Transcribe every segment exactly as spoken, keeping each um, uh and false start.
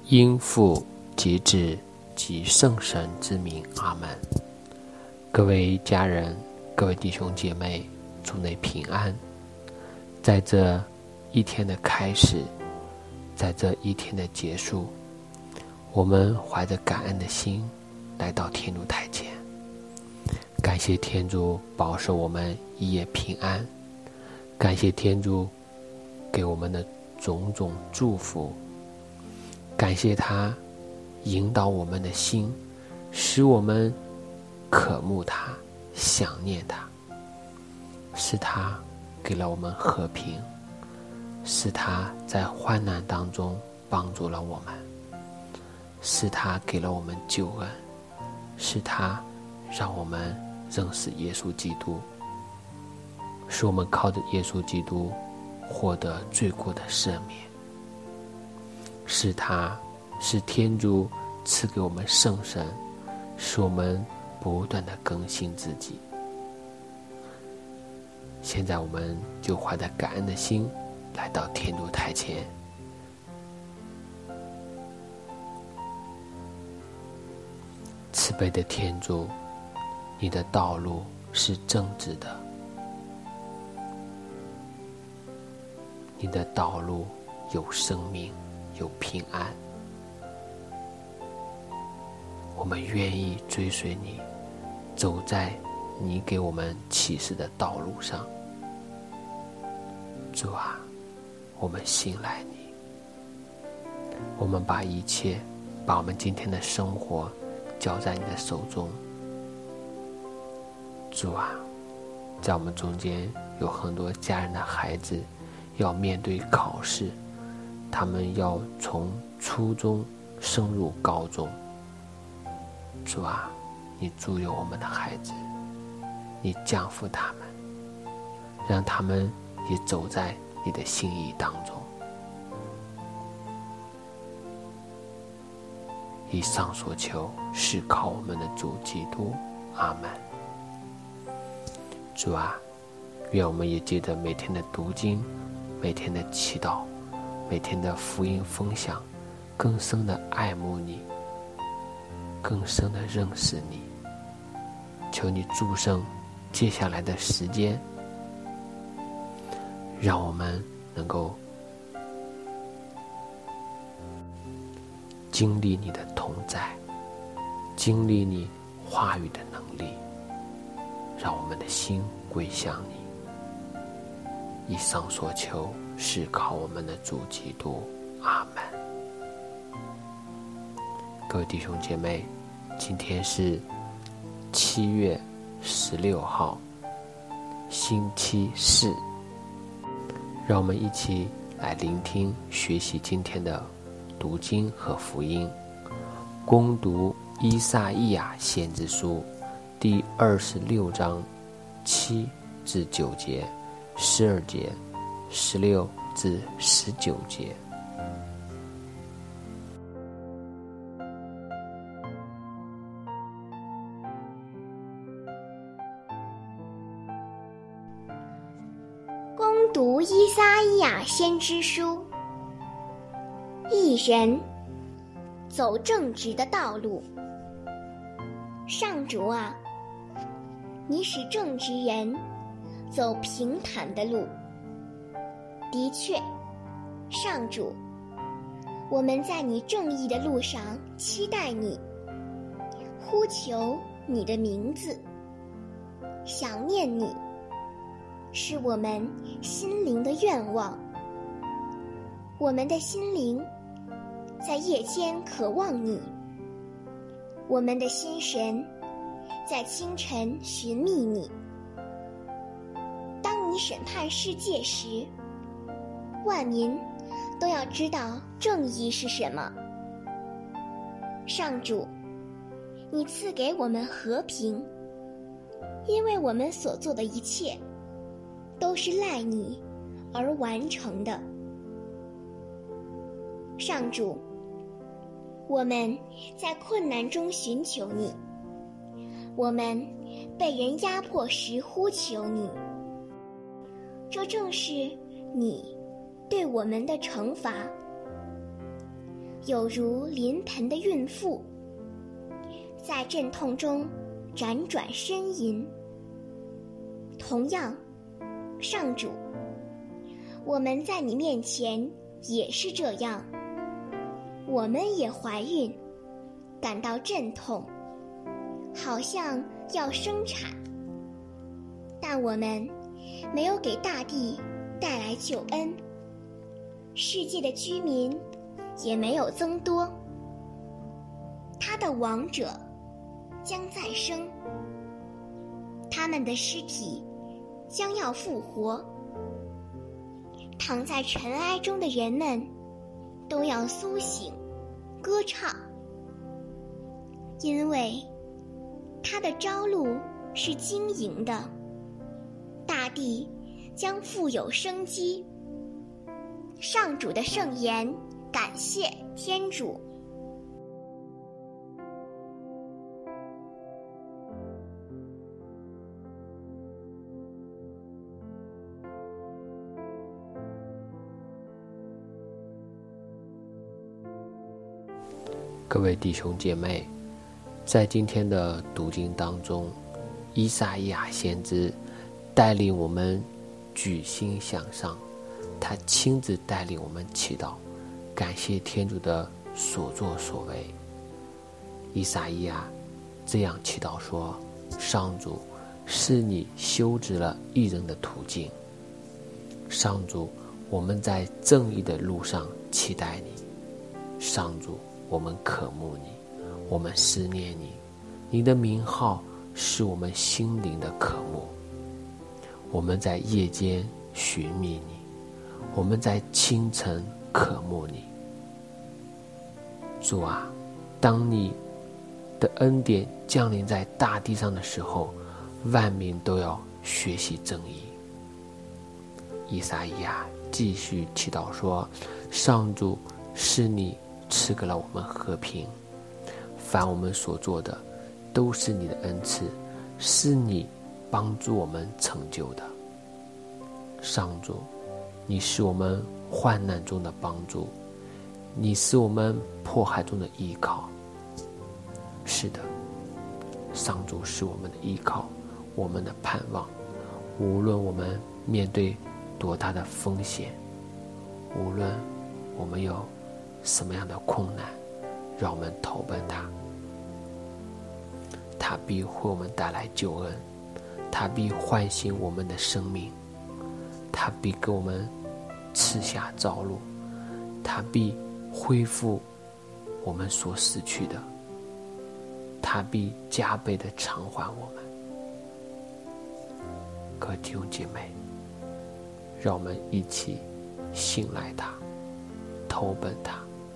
因父及子及圣神之名，阿们。各位家人，各位弟兄姐妹，主内平安。在这一天的开始，在这一天的结束，我们怀着感恩的心来到天主台前，感谢天主保守我们一夜平安，感谢天主给我们的种种祝福，感谢他引导我们的心，使我们渴慕他，想念他，是他给了我们和平，是他在患难当中帮助了我们，是他给了我们救恩，是他让我们认识耶稣基督，使我们靠着耶稣基督获得罪过的赦免，是他是天主赐给我们圣神，使我们不断的更新自己。现在我们就怀着感恩的心来到天主台前，慈悲的天主，你的道路是正直的，你的道路有生命，有平安。我们愿意追随你，走在你给我们启示的道路上。主啊，我们信赖你，我们把一切，把我们今天的生活交在你的手中。主啊，在我们中间有很多家人的孩子要面对考试，他们要从初中升入高中。主啊，你助佑我们的孩子，你降福他们，让他们也走在你的心意当中。以上所求是靠我们的主基督，阿们。主啊，愿我们也借着每天的读经，每天的祈祷，每天的福音分享，更深的爱慕你，更深的认识你。求你祝圣接下来的时间，让我们能够经历你的同在，经历你话语的能力，让我们的心归向你。以上所求是靠我们的主基督，阿们。各位弟兄姐妹，今天是七月十六号，星期四，让我们一起来聆听学习今天的读经和福音。攻读依撒意亚先知书第二十六章七至九节，十二节，十六至十九节。 攻读依撒意亚先知书。一人走正直的道路。上主啊，你使正直人走平坦的路。的确，上主，我们在你正义的路上期待你，呼求你的名字，想念你，是我们心灵的愿望。我们的心灵在夜间渴望你，我们的心神在清晨寻觅你。当你审判世界时，万民都要知道正义是什么。上主，你赐给我们和平，因为我们所做的一切都是赖你而完成的。上主，我们在困难中寻求你，我们被人压迫时呼求你，这正是你对我们的惩罚。 有如临盆的孕妇，在阵痛中辗转呻吟。同样，上主，我们在你面前也是这样，我们也怀孕，感到阵痛，好像要生产，但我们没有给大地带来救恩，世界的居民也没有增多。他的亡者将再生，他们的尸体将要复活，躺在尘埃中的人们都要苏醒歌唱，因为他的朝露是晶莹的，大地将富有生机。上主的圣言，感谢天主。 各位弟兄姐妹，在今天的读经当中，依撒意亚先知带领我们举心向上，他亲自带领我们祈祷，感谢天主的所作所为。依撒意亚这样祈祷说：上主，是你修直了义人的途径。上主，我们在正义的路上期待你。上主，我们渴慕你，我们思念你，你的名号是我们心灵的渴慕。我们在夜间寻觅你，我们在清晨渴慕你。主啊，当你的恩典降临在大地上的时候，万民都要学习正义。依撒意亚继续祈祷说：上主，是你赐给了我们和平，凡我们所做的都是你的恩赐，是你帮助我们成就的。上主，你是我们患难中的帮助，你是我们迫害中的依靠。是的，上主是我们的依靠，我们的盼望。无论我们面对多大的风险，无论我们有什么样的困难，让我们投奔他，他必为我们带来救恩，他必唤醒我们的生命，他必给我们赐下朝露，他必恢复我们所失去的，他必加倍的偿还我们。各位弟兄姐妹，让我们一起信赖他，投奔他。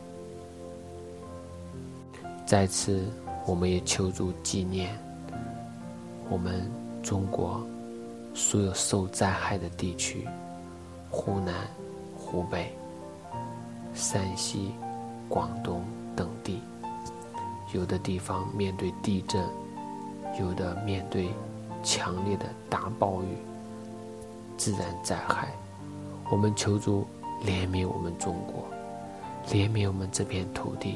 在此，我们也求助纪念我们中国所有受灾害的地区，湖南、湖北、山西、广东等地。有的地方面对地震，有的面对强烈的大暴雨、自然灾害。我们求主怜悯我们中国，怜悯我们这片土地。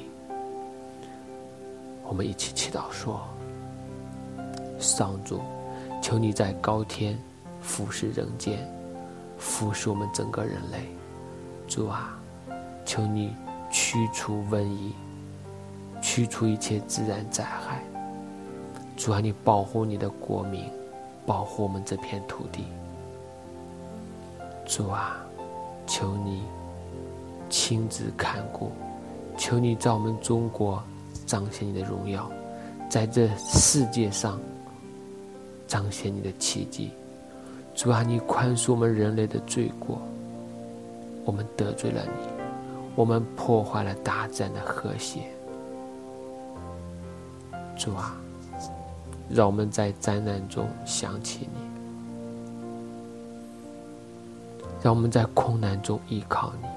我们一起祈祷说：上主，求你在高天俯视人间，俯视我们整个人类。主啊，求你驱除瘟疫，驱除一切自然灾害。主啊，你保护你的国民，保护我们这片土地。主啊，求你亲自看顾，求你在我们中国彰显你的荣耀，在这世界上彰显你的奇迹。主啊，你宽恕我们人类的罪过，我们得罪了你，我们破坏了大自然的和谐。主啊，让我们在灾难中想起你，让我们在困难中依靠你。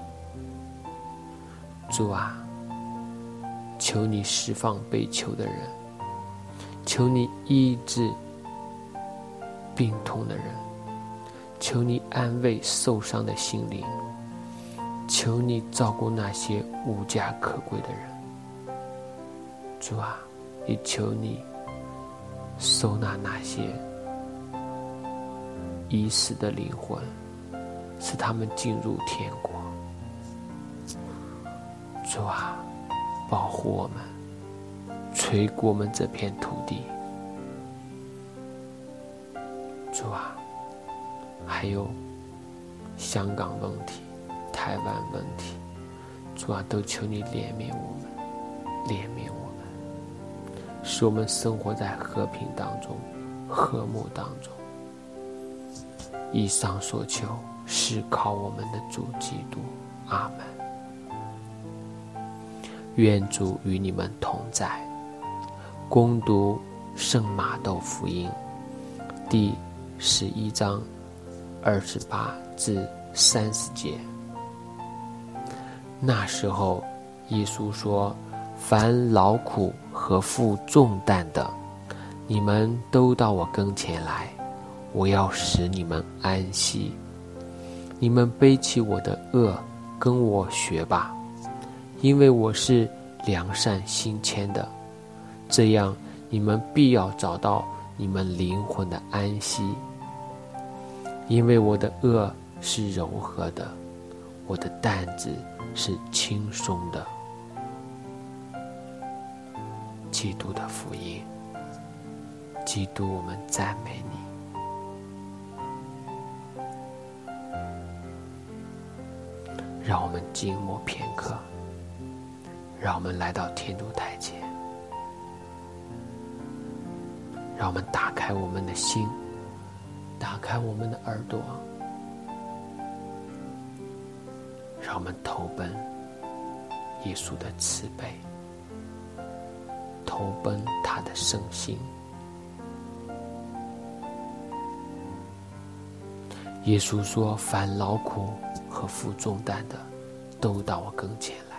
主啊，求你释放被囚的人，求你医治病痛的人，求你安慰受伤的心灵， 求你照顾那些无家可归的人。主啊，也求你收纳那些已死的灵魂，使他们进入天国。主啊，保护我们，垂顾我们这片土地。主啊，还有香港问题、台湾问题，主啊，都求你怜悯我们，怜悯我们，使我们生活在和平当中、和睦当中。以上所求是靠我们的主基督。阿们。愿主与你们同在。恭读圣马窦福音第十一章二十八至三十节。那时候，耶稣说：“凡劳苦和负重担的，你们都到我跟前来，我要使你们安息。你们背起我的轭，跟我学吧，因为我是良善心谦的，这样你们必要找到你们灵魂的安息。因为我的轭是柔和的，我的担子是轻松的。”基督的福音。基督，我们赞美你。让我们静默片刻，让我们来到天主台前，让我们打开我们的心，打开我们的耳朵，让我们投奔耶稣的慈悲，投奔他的圣心。耶稣说：“凡劳苦和负重担的，都到我跟前来。”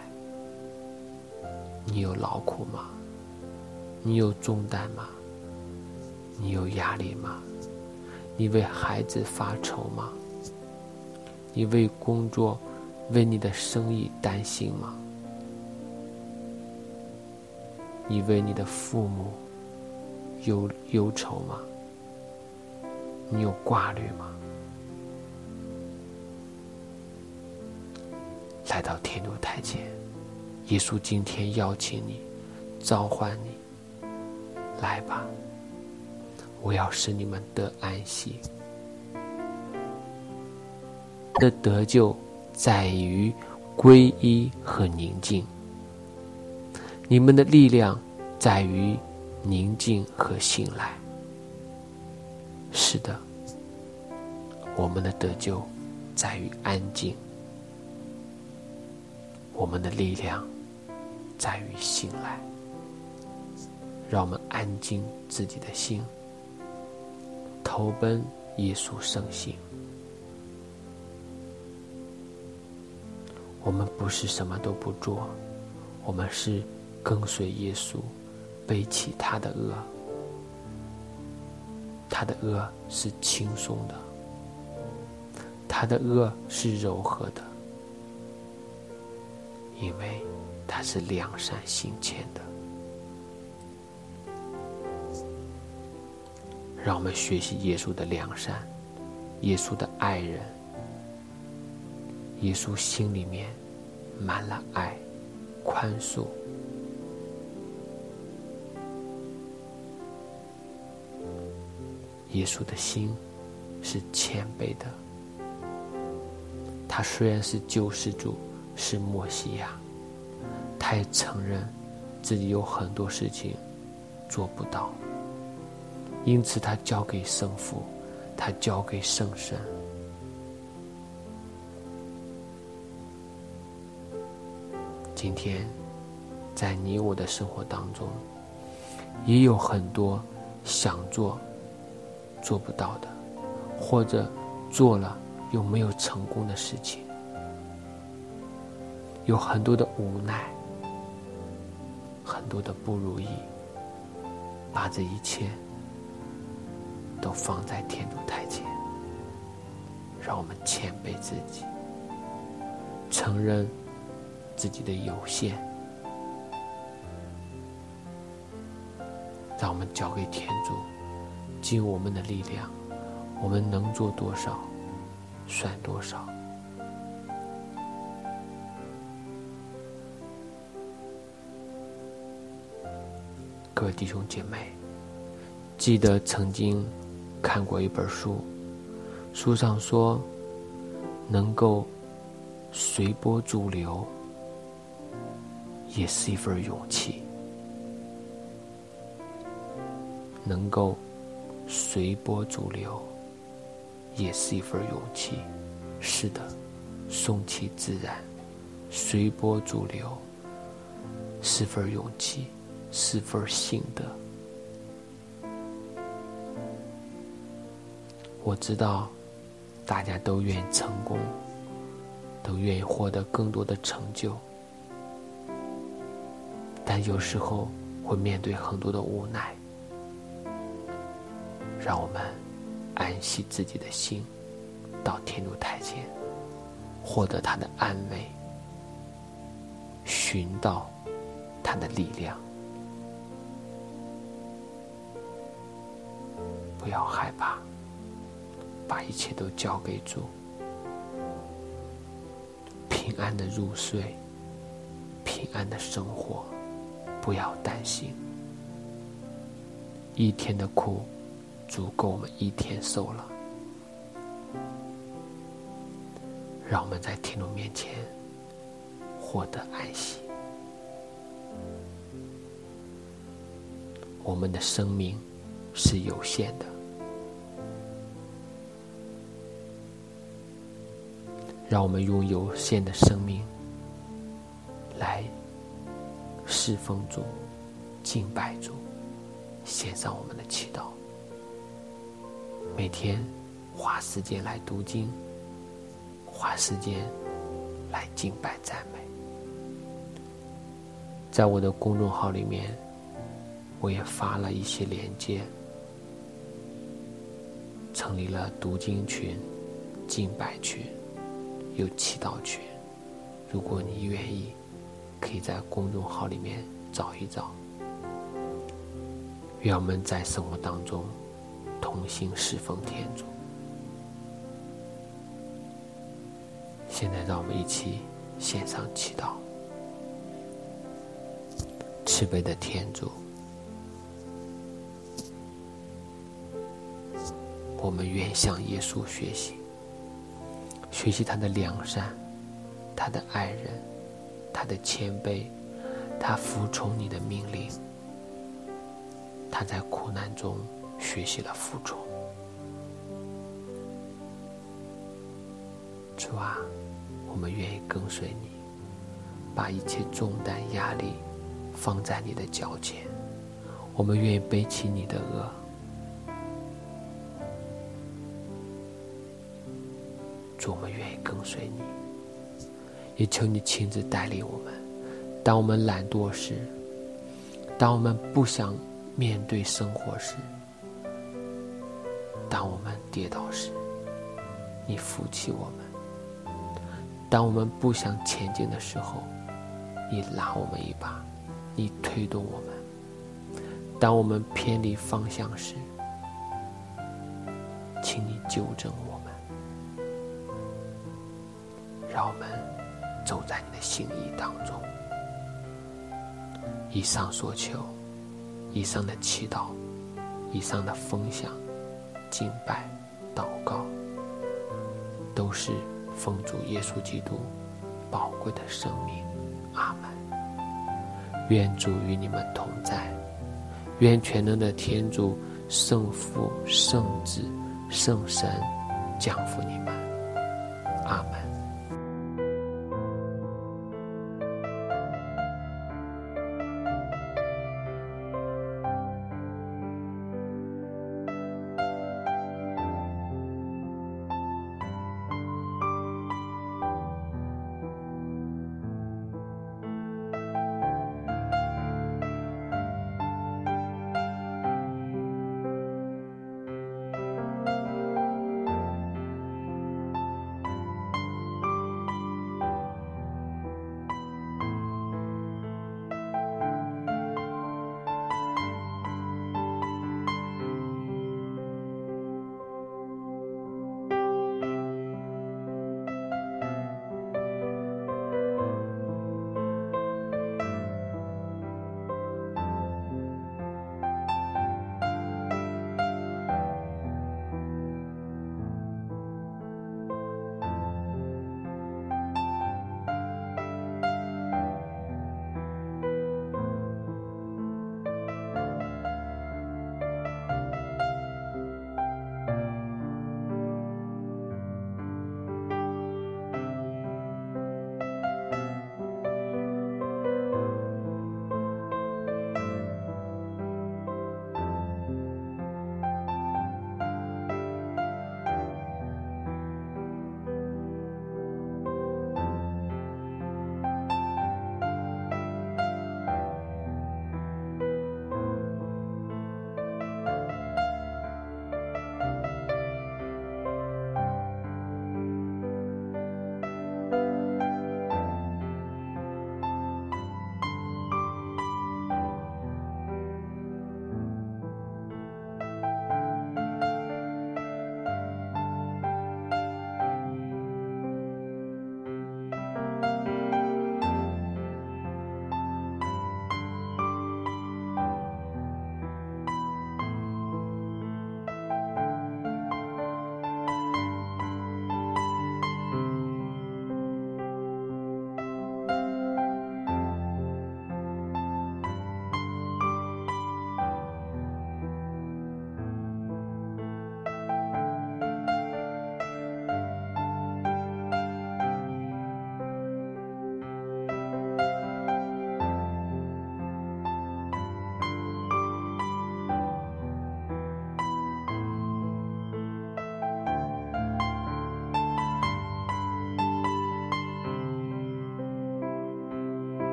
你有劳苦吗？你有重担吗？你有压力吗？你为孩子发愁吗？你为工作、为你的生意担心吗？你为你的父母忧忧愁吗？你有挂虑吗？来到天主台前，耶稣今天邀请你，召唤你，来吧，我要使你们得安息。的得救在于皈依和宁静，你们的力量在于宁静和信赖。是的，我们的得救在于安静，我们的力量在于信赖。让我们安静自己的心，投奔耶稣圣心。我们不是什么都不做，我们是跟随耶稣，背起他的轭，他的轭是轻松的，他的轭是柔和的，因为他是良善心谦的。让我们学习耶稣的良善，耶稣的爱人。耶稣心里面满了爱、宽恕。耶稣的心是谦卑的。他虽然是救世主，是默西亚，他也承认自己有很多事情做不到，因此他交给圣父，他交给圣神。今天在你我的生活当中，也有很多想做做不到的，或者做了又没有成功的事情，有很多的无奈，很多的不如意，把这一切都放在天主台前，让我们谦卑自己， 承认自己的有限，让我们交给天主，尽我们的力量，我们能做多少算多少。各位弟兄姐妹，记得曾经看过一本书，书上说，能够随波逐流也是一份勇气。能够随波逐流也是一份勇气。是的，顺其自然，随波逐流是份勇气，是份信德。我知道大家都愿意成功，都愿意获得更多的成就，但有时候会面对很多的无奈。让我们安息自己的心，到天主台前，获得他的安慰，寻到他的力量。不要害怕，把一切都交给主，平安的入睡，平安的生活，不要担心。一天的苦足够我们一天受了。让我们在天主面前获得安息。我们的生命是有限的，让我们用有限的生命来侍奉主、敬拜主，献上我们的祈祷。每天花时间来读经，花时间来敬拜赞美。在我的公众号里面，我也发了一些连接，成立了读经群、敬拜群，有祈祷群。如果你愿意，可以在公众号里面找一找。愿我们在生活当中同心侍奉天主。现在让我们一起献上祈祷。慈悲的天主，我们愿向耶稣学习，学习他的良善，他的爱人，他的谦卑，他服从你的命令。他在苦难中学习了服从。主啊，我们愿意跟随你，把一切重担压力放在你的脚前。我们愿意背起你的恶。主，我们愿意跟随你，也求你亲自带领我们。当我们懒惰时，当我们不想面对生活时，当我们跌倒时，你扶起我们；当我们不想前进的时候，你拉我们一把，你推动我们；当我们偏离方向时，请你纠正我们，让我们走在你的心意当中。以上所求，以上的祈祷，以上的分享、敬拜、祷告，都是奉主耶稣基督宝贵的生命。阿们。愿主与你们同在，愿全能的天主、圣父、圣子、圣神降福你们。阿们。